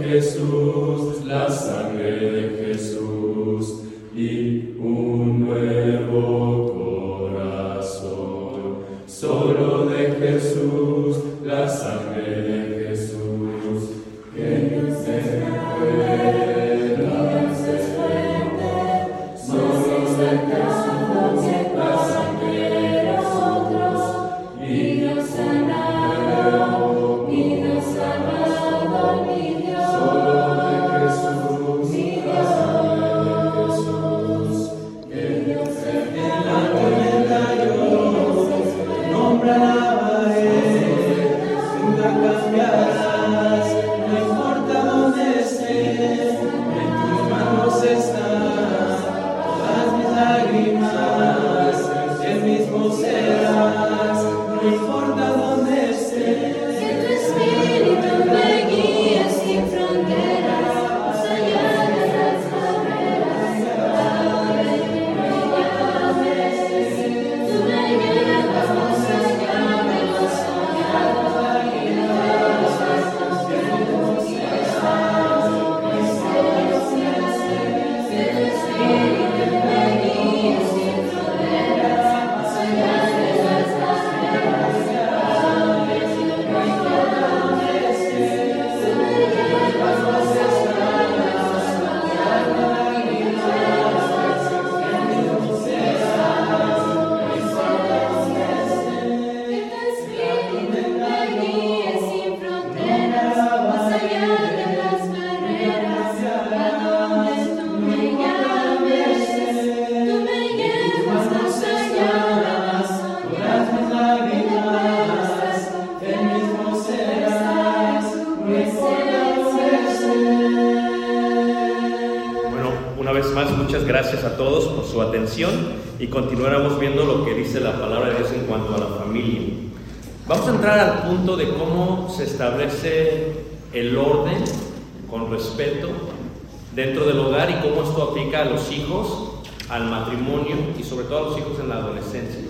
Jesús, la sangre de Jesús y un nuevo corazón. Solo de Jesús, la sangre de Jesús, que se pueda hacer fuerte. Solo de Jesús, la sangre de nosotros, y nos sanado, y nos sanado, mi Dios. Solo de Jesús, mi Dios, la sangre de Jesús, que Dios se En la tormenta yo nombre alabaré, nunca cambiarás, no importa dónde esté, en tus manos están todas mis lágrimas, el mismo serás, no importa dónde esté. Que tu espíritu me guíe sin fronteras, más allá de las barreras, a donde tú me llames. Tú me llevas más allá de lo soñado y de los actos que tú quieras. Que tu espíritu me guíe sin fronteras, más allá de las barreras, a donde tú me llames. Tú me llevas más allá de lo soñado y de los actos que tú quieras. Que tu espíritu me guíe sin fronteras, más allá de las barreras, a donde tú me llames. Tú me llevas más allá de lo soñado y de los actos que El mismo serás, no importa Bueno, una vez más, muchas gracias a todos por su atención y continuaremos viendo lo que dice la palabra de Dios en cuanto a la familia. Vamos a entrar al punto de cómo se establece el orden con respeto dentro del hogar y cómo esto aplica a los hijos, al matrimonio y sobre todo a los hijos en la adolescencia.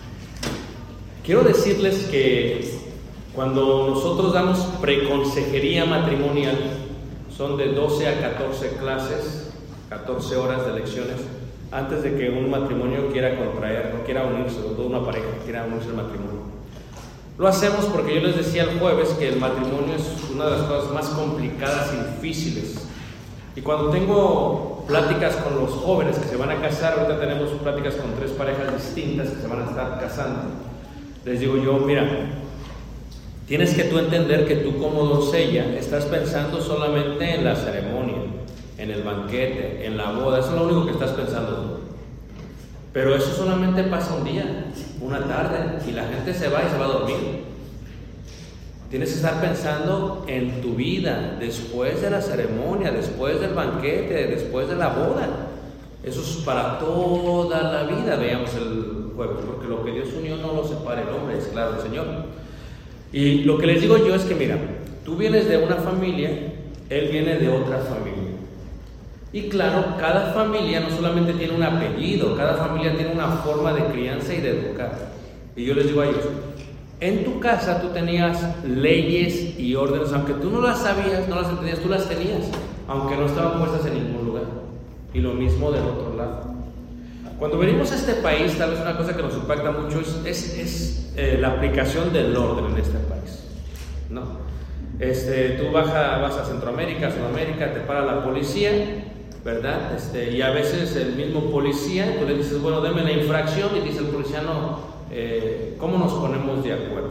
Quiero decirles que cuando nosotros damos preconsejería matrimonial, son de 12 a 14 clases, 14 horas de lecciones, antes de que un matrimonio quiera contraer, no quiera unirse, o toda una pareja quiera unirse al matrimonio. Lo hacemos porque yo les decía el jueves que el matrimonio es una de las cosas más complicadas y difíciles. Y cuando tengo pláticas con los jóvenes que se van a casar, ahorita tenemos pláticas con 3 parejas distintas que se van a estar casando, les digo yo, mira, tienes que tú entender que tú como doncella estás pensando solamente en la ceremonia, en el banquete, en la boda, eso es lo único que estás pensando tú. Pero eso solamente pasa un día, una tarde, y la gente se va y se va a dormir. Tienes que estar pensando en tu vida, después de la ceremonia, después del banquete, después de la boda. Eso es para toda la vida, veamos el jueves, porque lo que Dios unió no lo separa el hombre, es claro el Señor. Y lo que les digo yo es que mira, tú vienes de una familia, él viene de otra familia. Y claro, cada familia no solamente tiene un apellido, cada familia tiene una forma de crianza y de educar. Y yo les digo a ellos, en tu casa tú tenías leyes y órdenes, aunque tú no las sabías, no las entendías, tú las tenías, aunque no estaban puestas en ningún lugar. Y lo mismo del otro lado. Cuando venimos a este país, tal vez una cosa que nos impacta mucho es la aplicación del orden en este país, ¿no? Tú vas a Centroamérica, Sudamérica, te para la policía, ¿verdad? Y a veces el mismo policía, tú le dices, bueno, deme la infracción, y dice el policía, no, ¿cómo nos ponemos de acuerdo?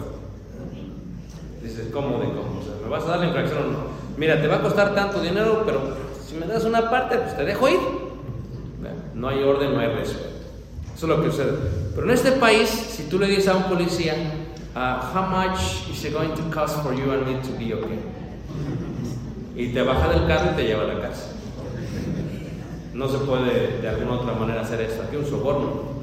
Dices, ¿cómo de cómo? O sea, ¿me vas a dar la infracción o no? Mira, te va a costar tanto dinero, pero si me das una parte, pues te dejo ir. No hay orden, no hay respeto. Eso es lo que sucede. Pero en este país, si tú le dices a un policía, how much is it going to cost for you and me to be okay? Y te baja del carro y te lleva a la casa. No se puede de alguna otra manera hacer esto. Aquí un soborno.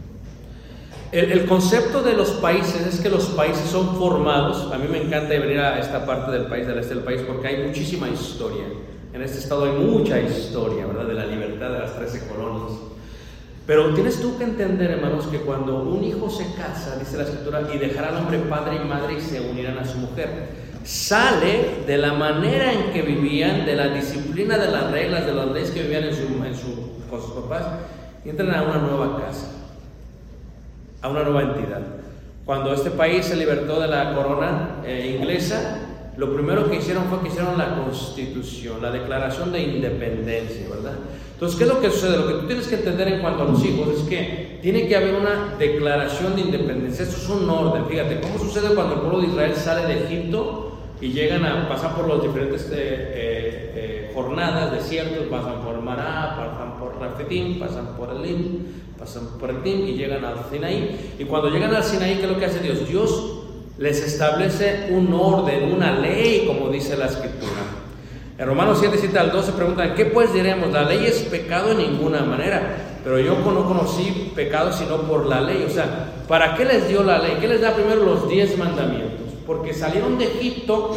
El concepto de los países es que los países son formados. A mí me encanta venir a esta parte del país, del este del país, porque hay muchísima historia. En este estado hay mucha historia, ¿verdad? De la libertad de las 13 colonias. Pero tienes tú que entender, hermanos, que cuando un hijo se casa, dice la Escritura, y dejará al hombre padre y madre y se unirán a su mujer. sale de la manera en que vivían, de la disciplina, de las reglas, de las leyes que vivían con sus papás, y entran a una nueva casa, a una nueva entidad. Cuando este país se libertó de la corona inglesa, lo primero que hicieron fue que hicieron la Constitución, la Declaración de Independencia, ¿verdad? Entonces, ¿qué es lo que sucede? Lo que tú tienes que entender en cuanto a los hijos es que tiene que haber una declaración de independencia. Esto es un orden. Fíjate, ¿cómo sucede cuando el pueblo de Israel sale de Egipto y llegan a pasar por los diferentes jornadas, desiertos? Pasan por Mará, pasan por Rafidim, pasan por Elim, pasan por el Tim y llegan al Sinaí. Y cuando llegan al Sinaí, ¿qué es lo que hace Dios? Dios les establece un orden, una ley, como dice la Escritura. En Romanos 7, 7-12 preguntan, ¿qué pues diremos? La ley es pecado en ninguna manera, pero yo no conocí pecado sino por la ley. O sea, ¿para qué les dio la ley? ¿Qué les da primero? Los 10 mandamientos. Porque salieron de Egipto,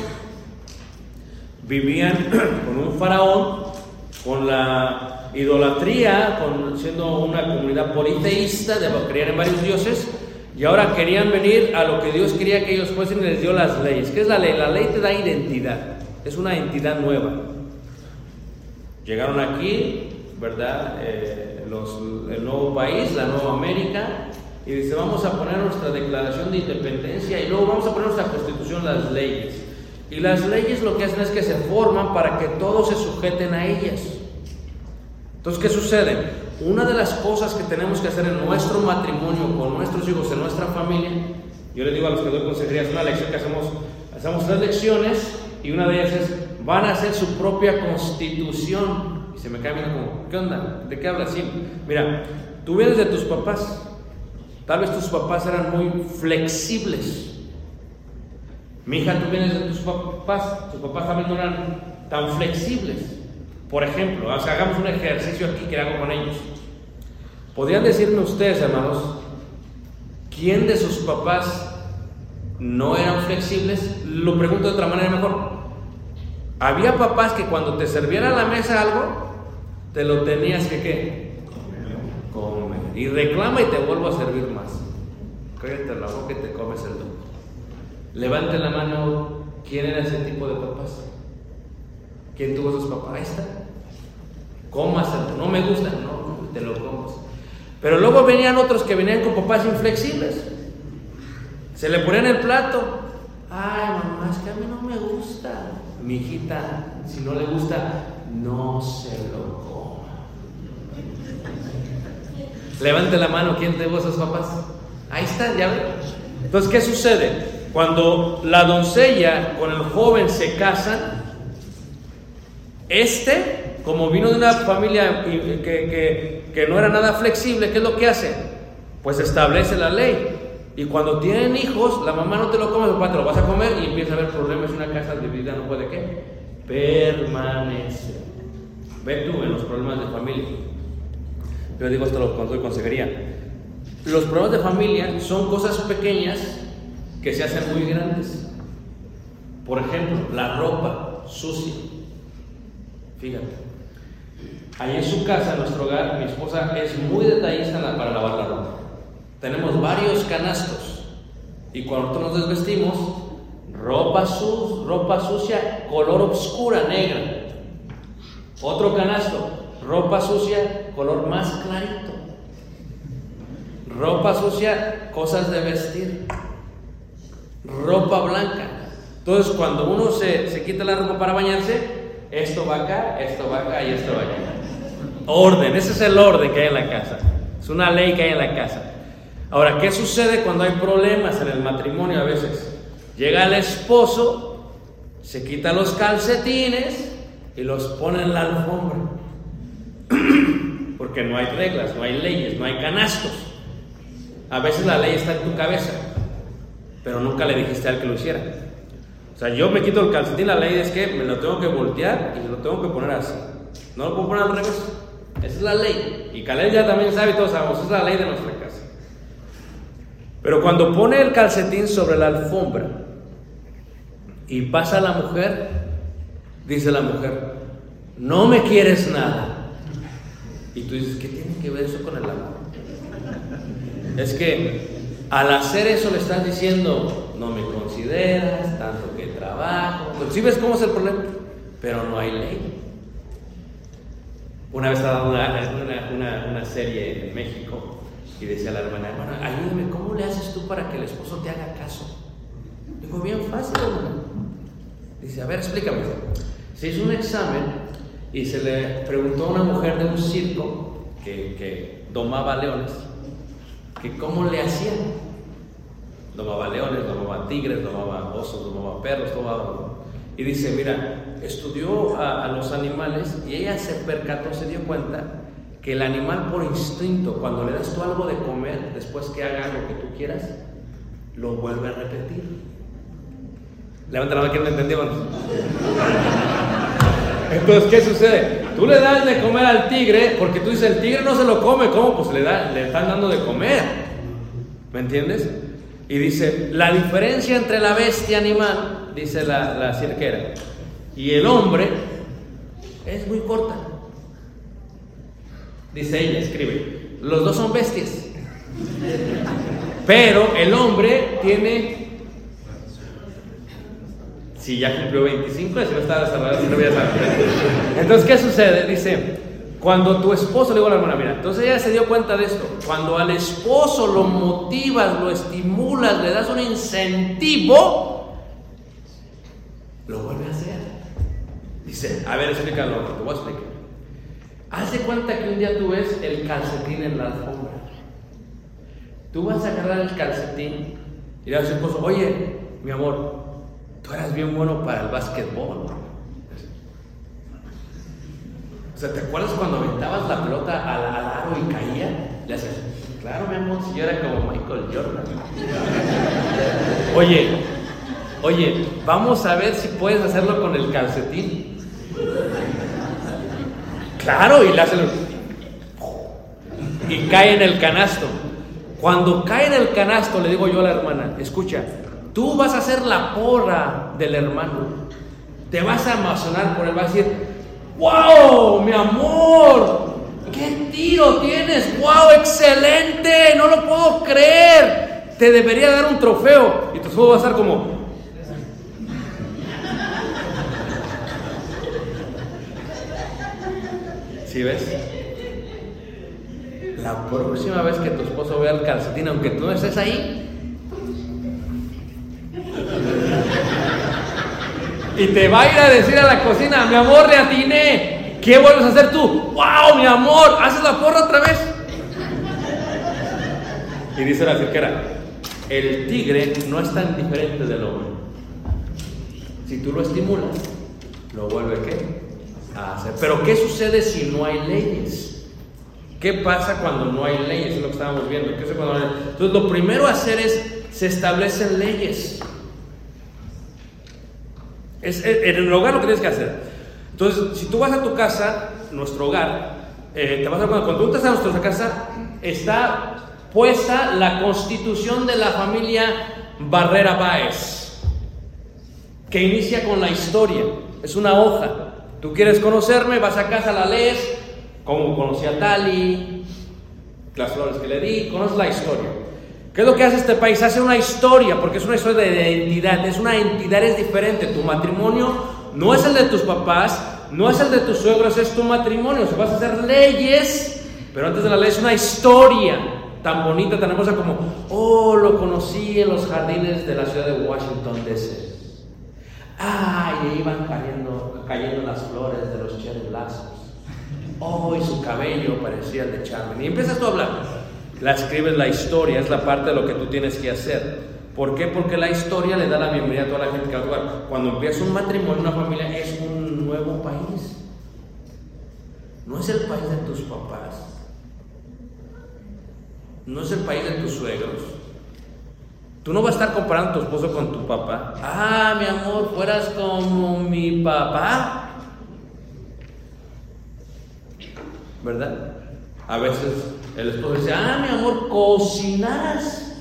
vivían con un faraón, con la idolatría, siendo una comunidad politeísta, de creer en varios dioses, y ahora querían venir a lo que Dios quería que ellos fuesen y les dio las leyes. ¿Qué es la ley? La ley te da identidad, es una entidad nueva. Llegaron aquí, ¿verdad? El nuevo país, la nueva América, y dice, vamos a poner nuestra declaración de independencia y luego vamos a poner nuestra constitución, las leyes. Y las leyes lo que hacen es que se forman para que todos se sujeten a ellas. Entonces, ¿qué sucede? Una de las cosas que tenemos que hacer en nuestro matrimonio, con nuestros hijos, en nuestra familia, yo les digo a los que doy consejería, es una lección que hacemos 3 lecciones, y una de ellas es, van a hacer su propia constitución. Y se me cae mirando como, ¿qué onda? ¿De qué hablas así? Mira, tú vienes de tus papás, tal vez tus papás eran muy flexibles. Mi hija, tú vienes de tus papás también no eran tan flexibles. Por ejemplo, hagamos un ejercicio aquí que hago con ellos. ¿Podrían decirme ustedes, hermanos, quién de sus papás no eran flexibles? Lo pregunto de otra manera mejor. Había papás que cuando te servían a la mesa algo, te lo tenías que ¿qué? Comer. Y reclama y te vuelvo a servir más. Cállate la boca y te comes el doble. Levante la mano, ¿quién era ese tipo de papás? ¿Quién tuvo esos papás? Ahí está. Cómaselo. No me gusta. No, te lo comas. Pero luego venían otros que venían con papás inflexibles. Se le ponían el plato. Ay, mamá, es que a mí no me gusta. Mi hijita, si no le gusta, no se lo coma. Levante la mano, ¿quién tuvo esos papás? Ahí están, ya ven. Entonces, ¿qué sucede? Cuando la doncella con el joven se casan, como vino de una familia que no era nada flexible, ¿qué es lo que hace? Pues establece la ley. Y cuando tienen hijos, la mamá no te lo come, el papá te lo vas a comer, y empieza a haber problemas. Una casa dividida no puede ¿qué? Permanecer. Ve tú en los problemas de familia. Yo digo esto cuando doy consejería. Los problemas de familia son cosas pequeñas que se hacen muy grandes. Por ejemplo, la ropa sucia. Fíjate, ahí en su casa, en nuestro hogar, mi esposa es muy detallista para lavar la ropa. Tenemos varios canastos, y cuando nosotros nos desvestimos, ropa sucia, color oscura, negra. Otro canasto, ropa sucia, color más clarito. Ropa sucia, cosas de vestir. Ropa blanca. Entonces, cuando uno se quita la ropa para bañarse, esto va acá y esto va acá. Orden, ese es el orden que hay en la casa. Es una ley que hay en la casa. Ahora, ¿qué sucede cuando hay problemas en el matrimonio a veces? Llega el esposo, se quita los calcetines y los pone en la alfombra. Porque no hay reglas, no hay leyes, no hay canastos. A veces la ley está en tu cabeza, pero nunca le dijiste al que lo hiciera. O sea, yo me quito el calcetín, la ley es que me lo tengo que voltear y lo tengo que poner así. No lo puedo poner al revés. Esa es la ley. Y Caleb ya también sabe y todos sabemos, esa es la ley de nuestra casa. Pero cuando pone el calcetín sobre la alfombra y pasa la mujer, dice la mujer, no me quieres nada. Y tú dices, ¿qué tiene que ver eso con el amor? Es que al hacer eso le estás diciendo, no me consideras, tanto que trabajas. trabajo. ¿Sí ves cómo es el problema? Pero no hay ley. Una vez estaba dando una serie en México y decía la hermana, bueno, ayúdame, ¿cómo le haces tú para que el esposo te haga caso? Digo, bien fácil, hermana. Dice, a ver, explícame. Se hizo un examen y se le preguntó a una mujer de un circo que domaba leones, que cómo le hacían. Domaba leones, domaba tigres, domaba osos, domaba perros, y dice, mira, estudió a los animales y ella se percató, se dio cuenta que el animal por instinto, cuando le das tú algo de comer, después que haga lo que tú quieras, lo vuelve a repetir. Levanta la mano, ¿quién lo entendió? Entonces, ¿qué sucede? Tú le das de comer al tigre, porque tú dices, el tigre no se lo come, ¿cómo? Pues le están dando de comer, ¿me entiendes? Y dice, la diferencia entre la bestia animal, dice la cirquera, y el hombre es muy corta. Dice ella, escribe, los dos son bestias, pero el hombre tiene... Si ya cumplió 25, si no estaba desarrollado, si no voy a saber. Entonces, ¿qué sucede? Dice, cuando tu esposo, le digo a la hermana, mira, entonces ella se dio cuenta de esto. Cuando al esposo lo motivas, lo estimulas, le das un incentivo, lo vuelve a hacer. Dice, a ver, explícalo, te voy a explicar. Haz de cuenta que un día tú ves el calcetín en la alfombra. Tú vas a agarrar el calcetín y le das a tu esposo, oye, mi amor, tú eras bien bueno para el básquetbol. O sea, ¿te acuerdas cuando aventabas la pelota al aro y caía? Le hacías, claro, mi amor, si yo era como Michael Jordan. Oye, vamos a ver si puedes hacerlo con el calcetín. Claro, y le hacen y cae en el canasto. Cuando cae en el canasto, le digo yo a la hermana, escucha, tú vas a ser la porra del hermano. Te vas a emocionar por él, vas a decir, ¡wow, mi amor! ¡Qué tiro tienes! ¡Wow, excelente! ¡No lo puedo creer! Te debería dar un trofeo. Y tu esposo va a estar como... ¿Sí ves? La próxima vez que tu esposo vea el calcetín, aunque tú no estés ahí, y te va a ir a decir a la cocina, mi amor, le atiné. ¿Qué vuelves a hacer tú? ¡Wow, mi amor! ¿Haces la porra otra vez? Y dice la cirquera, el tigre no es tan diferente del hombre. Si tú lo estimulas, lo vuelve ¿qué? A hacer. Pero ¿qué sucede si no hay leyes? ¿Qué pasa cuando no hay leyes? Es lo que estábamos viendo. ¿Qué sucede cuando no hay leyes? Entonces, lo primero a hacer es, se establecen leyes. Es en el hogar lo que tienes que hacer. Entonces, si tú vas a tu casa, nuestro hogar, te vas a cuando tú estás a nuestra casa, está puesta la constitución de la familia Barrera Báez, que inicia con la historia. Es una hoja. Tú quieres conocerme, vas a casa, la lees, como conocí a Tali, las flores que le di, conoces la historia. ¿Qué es lo que hace este país? Hace una historia, porque es una historia de identidad. Es una entidad, es diferente. Tu matrimonio no es el de tus papás, no es el de tus suegros, es tu matrimonio. Se vas a hacer leyes, pero antes de la ley es una historia tan bonita, tan hermosa como, oh, lo conocí en los jardines de la ciudad de Washington, D.C. Ah, y iban cayendo las flores de los cherry blossoms. Oh, y su cabello parecía el de Charmin. Y empiezas tú a hablar. La escribes la historia, es la parte de lo que tú tienes que hacer. ¿Por qué? Porque la historia le da la bienvenida a toda la gente que va a jugar. Cuando empieza un matrimonio, una familia, es un nuevo país. No es el país de tus papás. No es el país de tus suegros. Tú no vas a estar comparando a tu esposo con tu papá. Ah, mi amor, fueras como mi papá. ¿Verdad? A veces el esposo dice, ah, mi amor, cocinarás,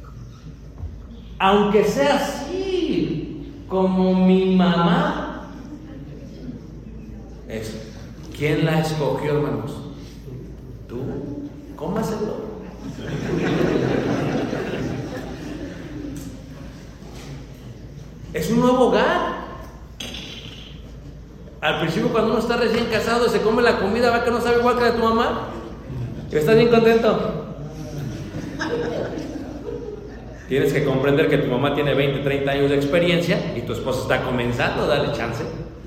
aunque sea así, como mi mamá. ¿Quién la escogió, hermanos? Tú, cómaselo. Es un nuevo hogar. Al principio, cuando uno está recién casado, se come la comida, va que no sabe igual que la de tu mamá. ¿Estás bien contento? Tienes que comprender que tu mamá tiene 20, 30 años de experiencia y tu esposa está comenzando, dale chance.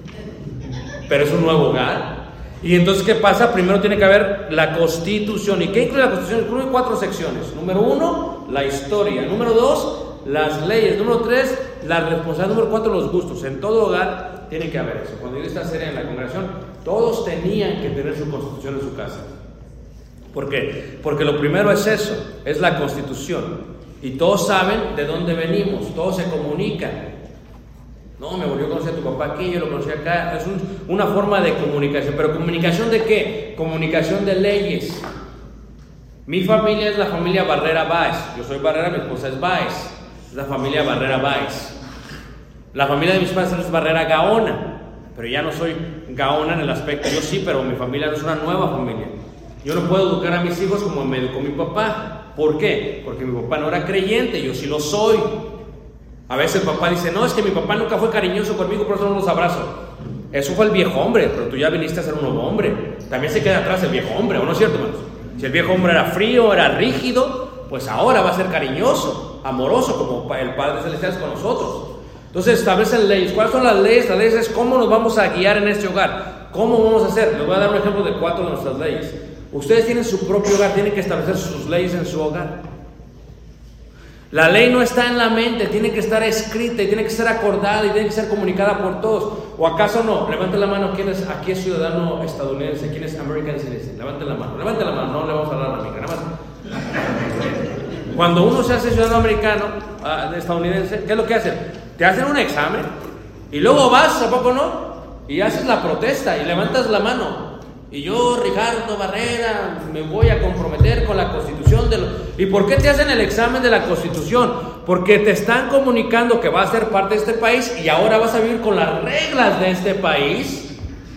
Pero es un nuevo hogar. Y entonces, ¿qué pasa? Primero tiene que haber la Constitución. ¿Y qué incluye la Constitución? Incluye 4 secciones. Número 1, la historia. Número 2, las leyes. Número 3, la responsabilidad. Número 4, los gustos. En todo hogar tiene que haber eso. Cuando yo esta serie en la congregación, todos tenían que tener su Constitución en su casa. ¿Por qué? Porque lo primero es eso, es la Constitución. Y todos saben de dónde venimos, todos se comunican. No, yo conocí a tu papá aquí, yo lo conocí acá. Es una forma de comunicación. ¿Pero comunicación de qué? Comunicación de leyes. Mi familia es la familia Barrera Báez. Yo soy Barrera, mi esposa es Báez. Es la familia Barrera Báez. La familia de mis padres es Barrera Gaona. Pero ya no soy Gaona en el aspecto. Yo sí, pero mi familia no es una nueva familia. Yo no puedo educar a mis hijos como me educó mi papá. ¿Por qué? Porque mi papá no era creyente, yo sí lo soy. A veces el papá dice, no, es que mi papá nunca fue cariñoso conmigo, por eso no los abrazo. Eso fue el viejo hombre, pero tú ya viniste a ser un nuevo hombre. También se queda atrás el viejo hombre, ¿o no es cierto, hermanos? Si el viejo hombre era frío, era rígido, pues ahora va a ser cariñoso, amoroso, como el Padre Celestial es con nosotros. Entonces establecen leyes. ¿Cuáles son las leyes? Las leyes es cómo nos vamos a guiar en este hogar. ¿Cómo vamos a hacer? Les voy a dar un ejemplo de 4 de nuestras leyes. Ustedes tienen su propio hogar, tienen que establecer sus leyes en su hogar. La ley no está en la mente, tiene que estar escrita y tiene que ser acordada y tiene que ser comunicada por todos. ¿O acaso no? Levanten la mano, ¿quién es aquí es ciudadano estadounidense? ¿Quién es American citizen? Levanten la mano, no le vamos a hablar a la amiga, nada más. Cuando uno se hace ciudadano americano, estadounidense, ¿qué es lo que hacen? Te hacen un examen y luego vas, ¿a poco no? Y haces la protesta y levantas la mano. Y yo, Ricardo Barrera, me voy a comprometer con la Constitución de ¿Y por qué te hacen el examen de la Constitución? Porque te están comunicando que vas a ser parte de este país y ahora vas a vivir con las reglas de este país,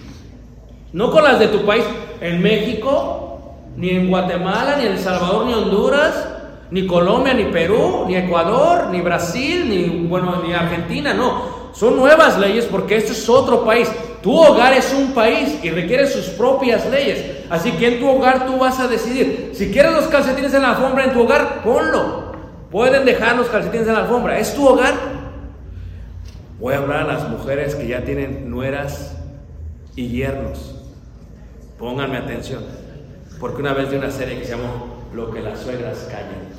no con las de tu país. En México, ni en Guatemala, ni en El Salvador, ni Honduras, ni Colombia, ni Perú, ni Ecuador, ni Brasil, ni Argentina, no. Son nuevas leyes porque esto es otro país. Tu hogar es un país y requiere sus propias leyes. Así que en tu hogar tú vas a decidir. Si quieres los calcetines en la alfombra en tu hogar, ponlo. Pueden dejar los calcetines en la alfombra. ¿Es tu hogar? Voy a hablar a las mujeres que ya tienen nueras y yernos. Pónganme atención. Porque una vez vi una serie que se llamó Lo que las suegras callan.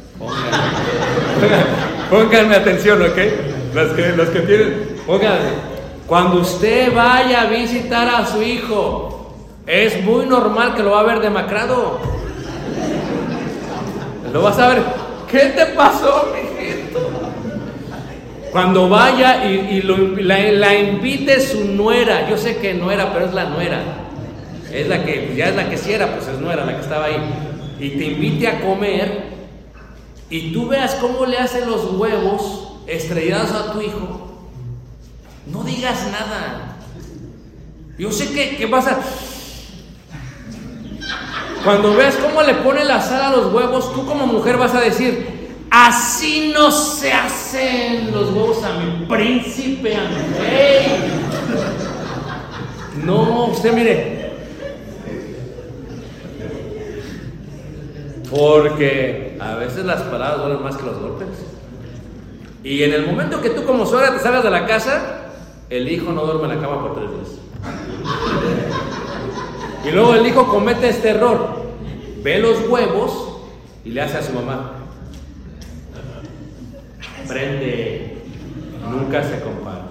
Pónganme atención, ¿ok? Los que tienen, pónganme. Cuando usted vaya a visitar a su hijo, es muy normal que lo va a ver demacrado. Lo vas a ver. ¿Qué te pasó, mijito? Cuando vaya y la invite su nuera. Yo sé que nuera, pero es la nuera. Es la que, ya es la que sí era, pues es nuera, la que estaba ahí. Y te invite a comer y tú veas cómo le hacen los huevos estrellados a tu hijo. No digas nada. Yo sé que vas a... Cuando veas cómo le pone la sal a los huevos, tú como mujer vas a decir, así no se hacen los huevos a mi príncipe, a mi rey. No, usted mire. Porque a veces las palabras duelen más que los golpes. Y en el momento que tú como suegra te salgas de la casa, el hijo no duerme en la cama por 3 días. Y luego el hijo comete este error. Ve los huevos y le hace a su mamá. Prende. Nunca se compara.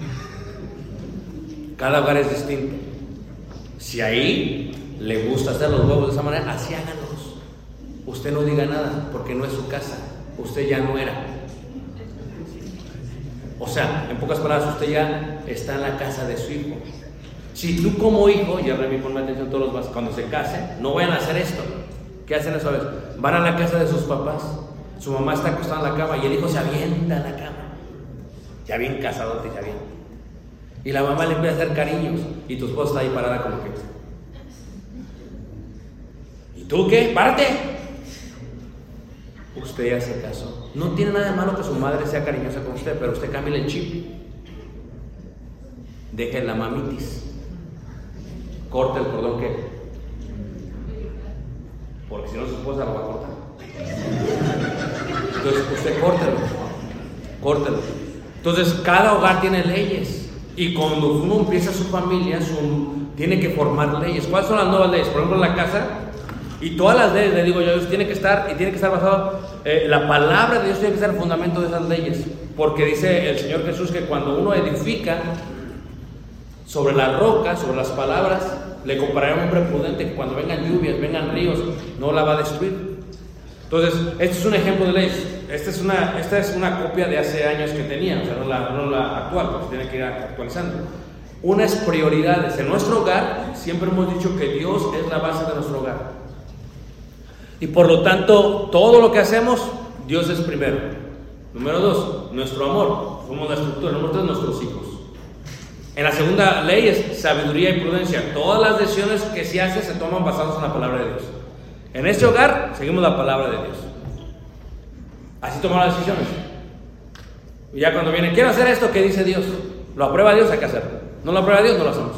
Cada hogar es distinto. Si ahí le gusta hacer los huevos de esa manera, así háganlos. Usted no diga nada porque no es su casa. Usted ya no era. O sea, en pocas palabras, usted ya está en la casa de su hijo. Si tú como hijo, ya Remy, ponme atención todos los más, cuando se casen, no vayan a hacer esto. ¿Qué hacen esa vez? Van a la casa de sus papás, su mamá está acostada en la cama y el hijo se avienta en la cama. Ya bien casadote, ya bien. Y la mamá le empieza a hacer cariños y tu esposa está ahí parada como que... ¿Y tú qué? ¡Párate! Usted ya se casó. No tiene nada de malo que su madre sea cariñosa con usted, pero usted cambie el chip. deje la mamitis, corte el cordón que, porque si no su esposa lo va a cortar. Entonces usted córtelo. Entonces cada hogar tiene leyes, y cuando uno empieza su familia, tiene que formar leyes. ¿Cuáles son las nuevas leyes? Por ejemplo, en la casa, y todas las leyes, le digo yo, tiene que estar basado, la palabra de Dios tiene que ser el fundamento de esas leyes, porque dice el Señor Jesús que cuando uno edifica sobre la roca, sobre las palabras, le comparará a un hombre prudente que cuando vengan lluvias, vengan ríos, no la va a destruir. Entonces, este es un ejemplo de leyes. Esta es una copia de hace años que tenía, o sea, no la actual, porque se tiene que ir actualizando. Una es prioridades. En nuestro hogar siempre hemos dicho que Dios es la base de nuestro hogar. Y por lo tanto, todo lo que hacemos, Dios es primero. Número 2, nuestro amor. Somos la estructura. Número 3, nuestros hijos. En la segunda ley es sabiduría y prudencia. Todas las decisiones que se hacen se toman basadas en la palabra de Dios. En este hogar seguimos la palabra de Dios. Así tomamos las decisiones. Y ya cuando viene, quiero hacer esto, ¿qué dice Dios? Lo aprueba Dios, hay que hacerlo. No lo aprueba Dios, no lo hacemos.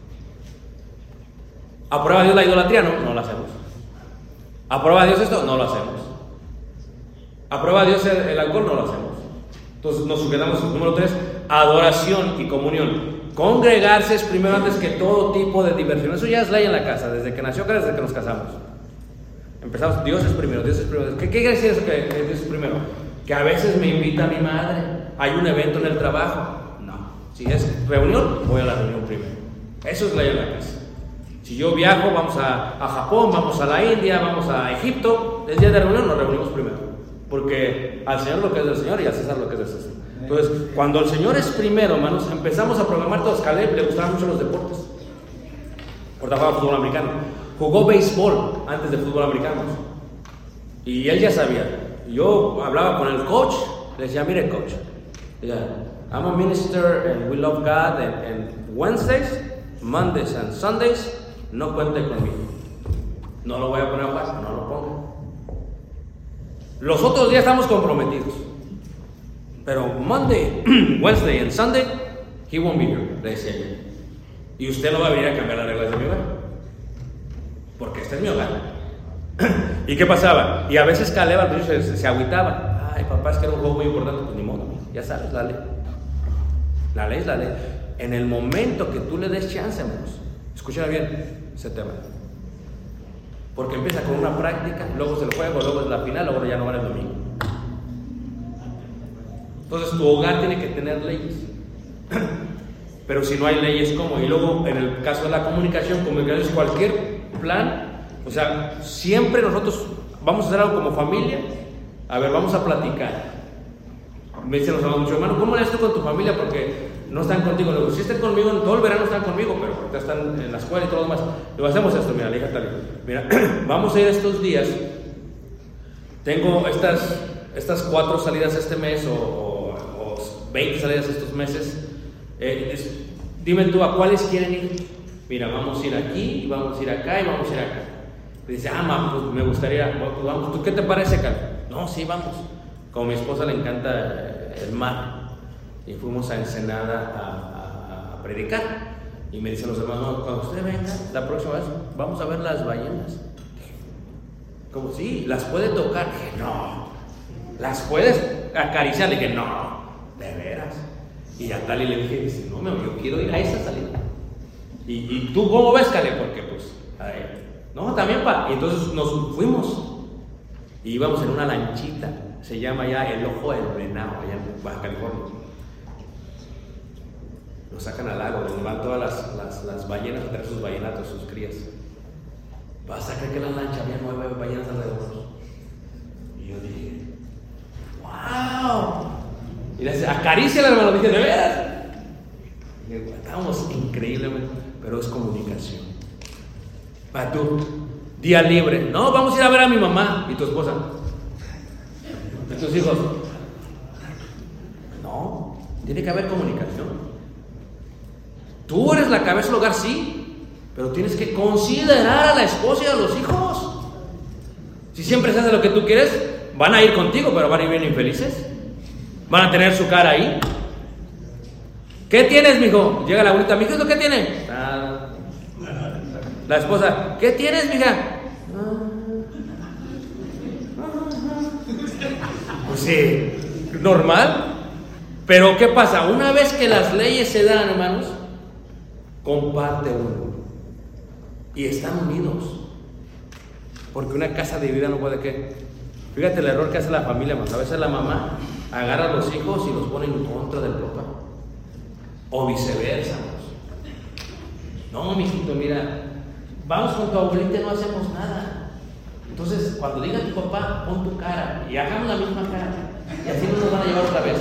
¿Aprueba Dios la idolatría? No lo hacemos. ¿Aprueba Dios esto? No lo hacemos. ¿Aprueba Dios el alcohol? No lo hacemos. Entonces nos sujetamos. Número 3, adoración y comunión. Congregarse es primero antes que todo tipo de diversión. Eso ya es ley en la casa, desde que nació, desde que nos casamos. Empezamos, Dios es primero. ¿Qué quiere decir eso que Dios es primero? Que a veces me invita mi madre, hay un evento en el trabajo. No, si es reunión, voy a la reunión primero. Eso es ley en la casa. Si yo viajo, vamos a Japón, vamos a la India, vamos a Egipto, el día de reunión nos reunimos primero. Porque al Señor lo que es del Señor y al César lo que es del César. Entonces, cuando el Señor es primero, hermanos, empezamos a programar todos. Caleb le gustaban mucho los deportes. Por jugaba fútbol americano. Jugó béisbol antes de fútbol americano. Y él ya sabía. Yo hablaba con el coach, le decía, mire coach, I'm a minister and we love God, and Wednesdays, Mondays and Sundays, no cuente conmigo. No lo voy a poner a jugar, no lo pongo. Los otros días estamos comprometidos. Pero Monday, Wednesday and Sunday, he won't be here, le decía yo. Y usted no va a venir a cambiar las reglas de mi hogar. Porque este es mi hogar. ¿Y qué pasaba? Y a veces Caleb al principio se agüitaba. Ay, papá, es que era un juego muy importante. Pues ni modo, ya sabes, la ley. La ley es la ley. En el momento que tú le des chance, hermanos, escúchame bien, se te va. Porque empieza con una práctica, luego es el juego, luego es la final, luego ya no va el domingo. Entonces tu hogar tiene que tener leyes. Pero si no hay leyes, ¿cómo? Y luego, en el caso de la comunicación es cualquier plan. O sea, siempre nosotros vamos a hacer algo como familia. A ver, vamos a platicar. Me dicen los hermanos mucho, hermano, ¿cómo le haces tú con tu familia? Porque no están contigo. Luego, si están conmigo, todo el verano están conmigo, pero ahorita están en la escuela y todo lo demás. Luego hacemos esto, mira, le dije a Tali, mira, vamos a ir estos días. Tengo estas 4 salidas este mes o 20 salidas estos meses. Dime tú, ¿a cuáles quieren ir? Mira, vamos a ir aquí, vamos a ir acá y vamos a ir acá. Y dice, pues me gustaría, pues vamos. ¿Tú qué te parece, Carlos? No, sí, vamos. Como a mi esposa le encanta el mar, y fuimos a Ensenada a predicar. Y me dicen los hermanos, cuando usted venga, la próxima vez, vamos a ver las ballenas. Como, sí, ¿las puede tocar? Dije, no. ¿Las puedes acariciar? Le dije, no, de veras. Y a Tali le dije, dice, no, yo quiero ir a esa salida. ¿Y tú cómo ves, Cale? Porque pues, no, también y entonces nos fuimos. Y íbamos en una lanchita, se llama ya el Ojo del Venado, allá en Baja California. Lo sacan al lago, donde van todas las ballenas a traer sus ballenatos, sus crías. Vas a creer que en la lancha había 9 ballenas alrededor. Y yo dije, ¡wow! Y le dice, acaríciala, hermano. Dije, ¿de veras? Y dije, estábamos increíblemente, pero es comunicación. Va tú, día libre. No, vamos a ir a ver a mi mamá y tu esposa. ¿Y tus hijos? No, tiene que haber comunicación. Tú eres la cabeza del hogar, sí, pero tienes que considerar a la esposa y a los hijos. Si siempre se hace lo que tú quieres, van a ir contigo, pero van a ir bien infelices. Van a tener su cara ahí. ¿Qué tienes, mijo? Llega la abuelita, mijo, ¿qué tiene? Nada. La esposa, ¿qué tienes, mija? Pues sí, normal. Pero ¿qué pasa? Una vez que las leyes se dan, hermanos, comparte uno. Y están unidos. Porque una casa dividida no puede ¿qué? Fíjate el error que hace la familia, hermanos. A veces la mamá agarra a los hijos y los pone en contra del papá. O viceversa, hermanos. No, mijito, mira, vamos con tu abuelita y no hacemos nada. Entonces, cuando diga tu papá, pon tu cara y hagamos la misma cara. Y así no nos van a llevar otra vez.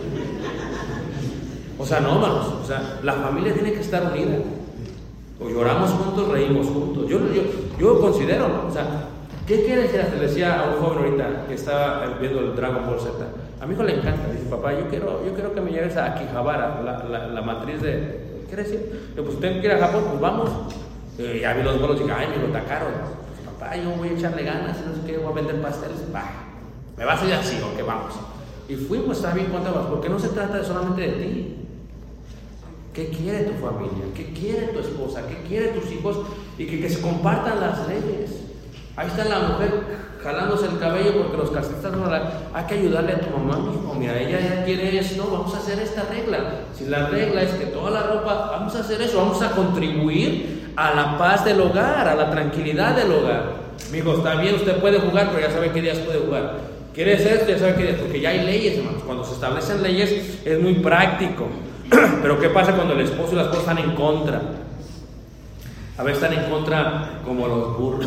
O sea, no, hermanos. O sea, la familia tiene que estar unida. O lloramos juntos, reímos juntos. Yo considero, ¿no? O sea, ¿qué quiere decir? Le decía a un joven ahorita que estaba viendo el Dragon Ball Z. A mi hijo le encanta. Dice, papá, yo quiero que me lleves a Akihabara, la matriz de... ¿Qué quiere decir? Yo, pues usted quiere ir a Japón, pues vamos. Y ya vi los vuelos y dije, ay, me lo está caro. Pues, papá, yo voy a echarle ganas, no sé qué, voy a vender pasteles. Va, me vas a ir así, ¿o qué vamos? Y fuimos, estaba bien contado, porque no se trata solamente de ti. ¿Qué quiere tu familia? ¿Qué quiere tu esposa? ¿Qué quiere tus hijos? Y que se compartan las leyes. Ahí está la mujer jalándose el cabello porque los casistas no hay que ayudarle a tu mamá, mijo. Mira, ella ya quiere esto, vamos a hacer esta regla. Si la regla es que toda la ropa, vamos a hacer eso, vamos a contribuir a la paz del hogar, a la tranquilidad del hogar. Mijo, está bien, usted puede jugar, pero ya sabe qué días puede jugar. ¿Quiere esto? Ya sabe qué días, porque ya hay leyes, hermanos. Cuando se establecen leyes es muy práctico. Pero ¿qué pasa cuando el esposo y la esposa están en contra? A veces están en contra como los burros.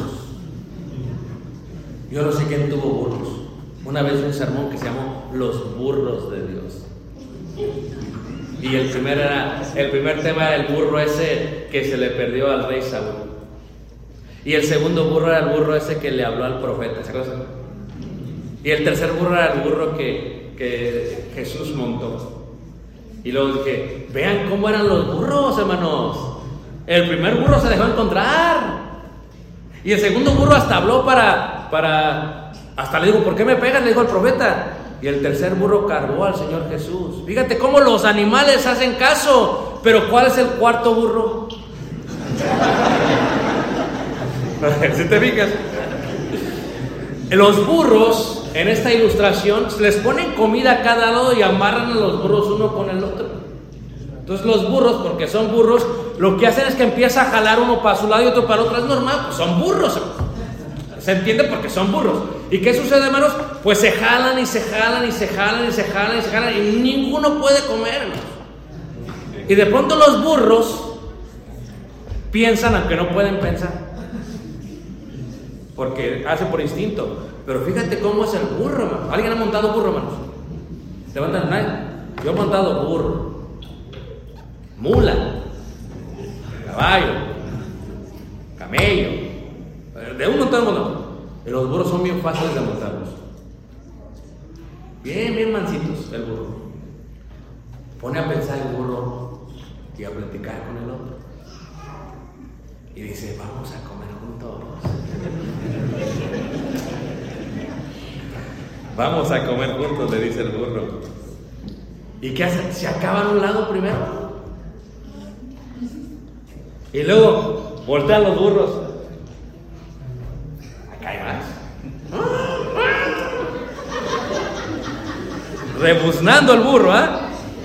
Yo no sé quién tuvo burros. Una vez un sermón que se llamó Los burros de Dios. Y el primer tema era el burro ese que se le perdió al rey Saúl. Y el segundo burro era el burro ese que le habló al profeta. ¿Se acuerdan? Y el tercer burro era el burro que Jesús montó. Y luego dije, vean cómo eran los burros, hermanos. El primer burro se dejó encontrar. Y el segundo burro hasta habló hasta le dijo, ¿por qué me pegas? Le dijo al profeta. Y el tercer burro cargó al Señor Jesús. Fíjate cómo los animales hacen caso. Pero ¿cuál es el cuarto burro? ¿Sí te fijas? Los burros, en esta ilustración, les ponen comida a cada lado y amarran a los burros uno con el otro. Entonces los burros, porque son burros, lo que hacen es que empieza a jalar uno para su lado y otro para el otro. Es normal, pues son burros. Se entiende porque son burros. ¿Y qué sucede, hermanos? Pues se jalan y se jalan y se jalan y se jalan y se jalan y ninguno puede comer, hermanos. Y de pronto los burros piensan aunque no pueden pensar. Porque hace por instinto. Pero fíjate cómo es el burro, hermano. ¿Alguien ha montado burro, hermanos? ¿Levantan nadie? Yo he montado burro, mula, caballo, camello. De un montón de montón. Pero los burros son bien fáciles de montarlos. Bien mancitos el burro. Pone a pensar el burro y a platicar con el otro. Y dice, vamos a comer juntos. Vamos a comer juntos, le dice el burro. ¿Y qué hace? Se acaban un lado primero. Y luego voltean los burros. Acá hay más. Rebuznando el burro, ¿ah?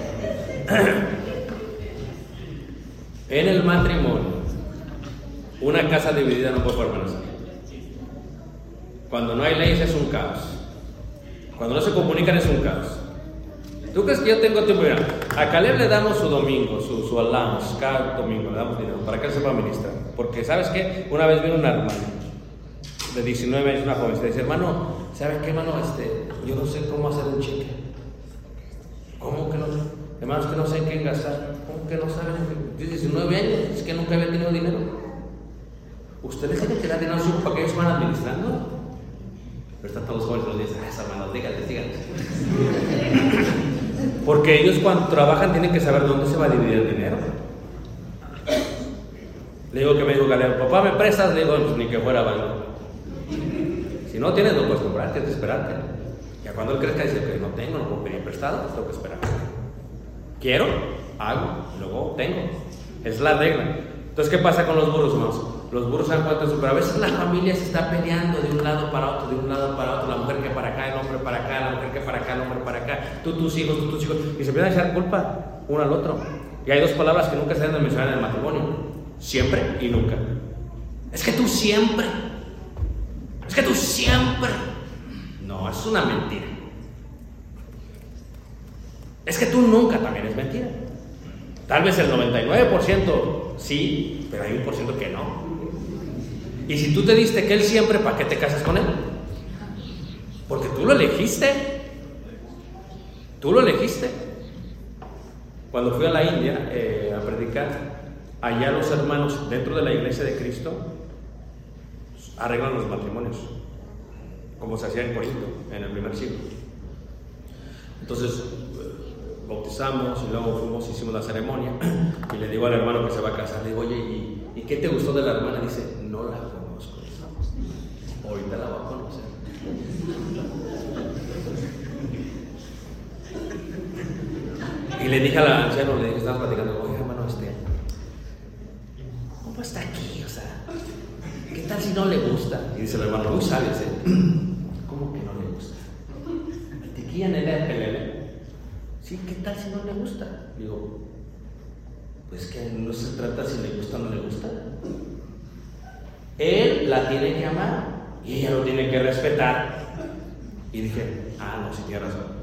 En el matrimonio, una casa dividida no puede permanecer. Cuando no hay leyes es un caos. Cuando no se comunican es un caos. ¿Tú crees que yo tengo tiempo? Mira, a Caleb le damos su domingo, su allowance, cada domingo le damos dinero para que él sepa ministrar. Porque, ¿sabes qué? Una vez vino una hermana de 19 años, una joven, se dice, hermano, ¿saben qué, hermano? Yo no sé cómo hacer un cheque. ¿Cómo que no? Hermanos, que no sé en qué gastar. ¿Cómo que no saben? 19 años, es que nunca había tenido dinero. ¿Ustedes tienen que dar dinero para que ellos van administrando? Pero están todos los jóvenes los dicen, hermanos, díganles. Porque ellos cuando trabajan tienen que saber dónde se va a dividir el dinero. Le digo que me dijo Caleb, papá, ¿me prestas? Le digo, pues ni que fuera banco. Si no tienes, no puedes comprar, tienes que esperarte. Ya cuando él crezca dice que no tengo, no puedo pedir prestado, tengo que esperar. ¿Quiero? hago, luego tengo. Es la regla. Entonces, ¿qué pasa con los burros, hermanos? Los burros se dan cuenta de eso, pero a veces la familia se está peleando de un lado para otro, de un lado para otro, la mujer que para acá, el hombre para acá, la mujer que para acá, el hombre para acá, tú tus hijos, y se empiezan a echar culpa uno al otro. Y hay dos palabras que nunca se deben de mencionar en el matrimonio: siempre y nunca. Es que tú siempre. Es que tú siempre. No, es una mentira. Es que tú nunca también es mentira. Tal vez el 99% sí, pero hay un por ciento que no. Y si tú te diste que él siempre, ¿para qué te casas con él? Porque tú lo elegiste. Tú lo elegiste. Cuando fui a la India a predicar, allá los hermanos dentro de la iglesia de Cristo arreglan los matrimonios, como se hacía en Corinto en el primer siglo. Entonces bautizamos y luego hicimos la ceremonia y le digo al hermano que se va a casar, le digo, oye, ¿y qué te gustó de la hermana? Dice, no la conozco. Ahorita la va a conocer. Y le dije al anciano, le dije, estaba platicando, oye hermano, ¿cómo está aquí? O sea, ¿qué tal si no le gusta? Y dice el hermano, muy sabio, ¿sí? ¿Cómo que no le gusta? ¿Tiquilla nene pelele? Sí, ¿qué tal si no le gusta? Digo, pues que no se trata si le gusta o no le gusta. Él la tiene que amar y ella lo tiene que respetar. Y dije, no, sí tiene razón.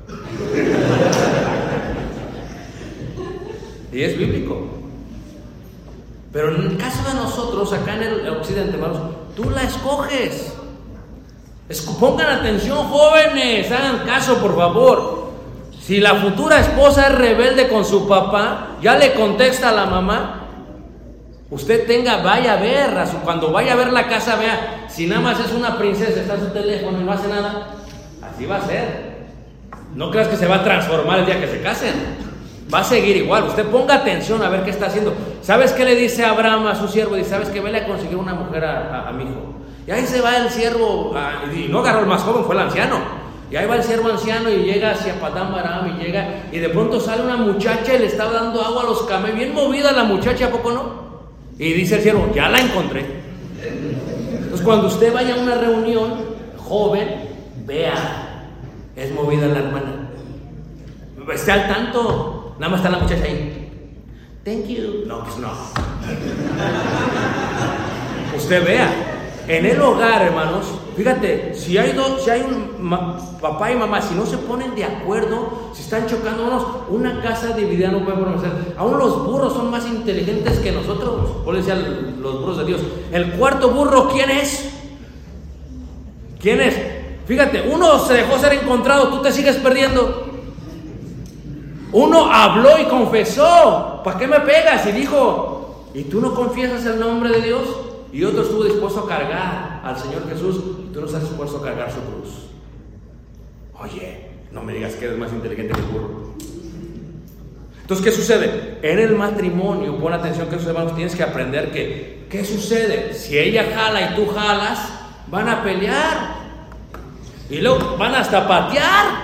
Y es bíblico. Pero en el caso de nosotros, acá en el occidente, hermanos, tú la escoges. Pongan atención, jóvenes, hagan caso, por favor. Si la futura esposa es rebelde con su papá, ya le contesta a la mamá. Usted vaya a ver, cuando vaya a ver la casa, vea, si nada más es una princesa, está en su teléfono y no hace nada, así va a ser. No creas que se va a transformar el día que se casen. Va a seguir igual. Usted ponga atención a ver qué está haciendo. ¿Sabes qué le dice Abraham a su siervo? Dice, ¿sabes qué? Vele a conseguir una mujer a mi hijo. Y ahí se va el siervo, y no agarró el más joven, fue el anciano. Y ahí va el siervo anciano y llega hacia Padán Aram y llega, y de pronto sale una muchacha y le está dando agua a los camellos. Bien movida la muchacha, ¿a poco no? Y dice el siervo, ya la encontré. Entonces cuando usted vaya a una reunión, joven, vea, es movida la hermana. Esté al tanto. Nada más está la muchacha ahí. Thank you. No, pues no. Usted vea. En el hogar, hermanos, fíjate, si hay un papá y mamá, si no se ponen de acuerdo, si están chocando, hermanos, una casa dividida no puede permanecer. Aún los burros son más inteligentes que nosotros. Por eso decían los burros de Dios. El cuarto burro, ¿quién es? ¿Quién es? Fíjate, uno se dejó ser encontrado, tú te sigues perdiendo. Uno habló y confesó, ¿para qué me pegas? Y dijo, ¿y tú no confiesas el nombre de Dios? Y otro estuvo dispuesto a cargar al Señor Jesús, y tú no estás dispuesto a cargar su cruz. Oye, no me digas que eres más inteligente que el burro. Entonces, ¿qué sucede? En el matrimonio, pon atención que esos hermanos tienes que aprender que, ¿qué sucede? Si ella jala y tú jalas, van a pelear. Y luego van hasta patear.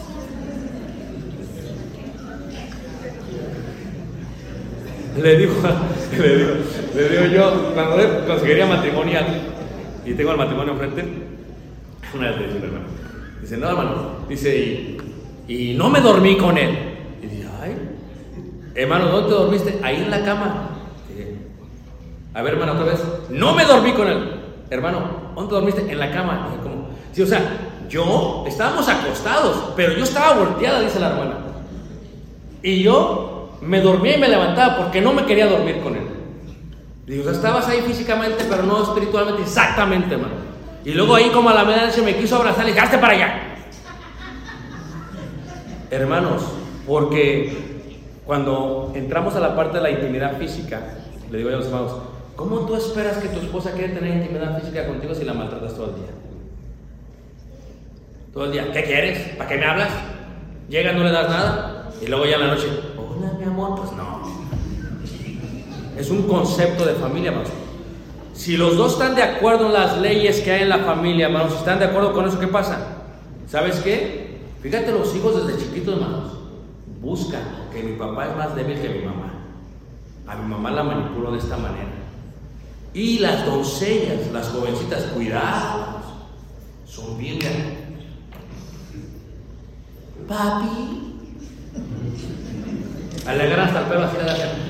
Le digo yo, cuando conseguiría matrimonial y tengo el matrimonio enfrente, una vez le dije, hermano, dice, no, hermano, dice, y no me dormí con él. Y dije, ay, hermano, ¿dónde te dormiste? Ahí en la cama. Dije, a ver, hermano, otra vez, no me dormí con él. Hermano, ¿dónde te dormiste? En la cama. Dije, ¿cómo? Sí, o sea, estábamos acostados, pero yo estaba volteada, dice la hermana. Y yo me dormía y me levantaba porque no me quería dormir con él. Digo, o sea, estabas ahí físicamente, pero no espiritualmente. Exactamente, hermano. Y luego ahí como a la medianoche me quiso abrazar y dije, hazte para allá. Hermanos, porque cuando entramos a la parte de la intimidad física, le digo yo a los hermanos, ¿cómo tú esperas que tu esposa quiere tener intimidad física contigo si la maltratas todo el día? Todo el día, ¿qué quieres? ¿Para qué me hablas? Llega, no le das nada. Y luego ya en la noche, hola mi amor, pues no. Es un concepto de familia, hermanos. Si los dos están de acuerdo en las leyes que hay en la familia, hermanos, si están de acuerdo con eso, ¿qué pasa? ¿Sabes qué? Fíjate los hijos desde chiquitos, hermanos. buscan que mi papá es más débil que mi mamá. A mi mamá la manipulo de esta manera. Y las doncellas, las jovencitas, cuidado, son bien grandes. Papi, le agarran hasta el pelo así de la cara.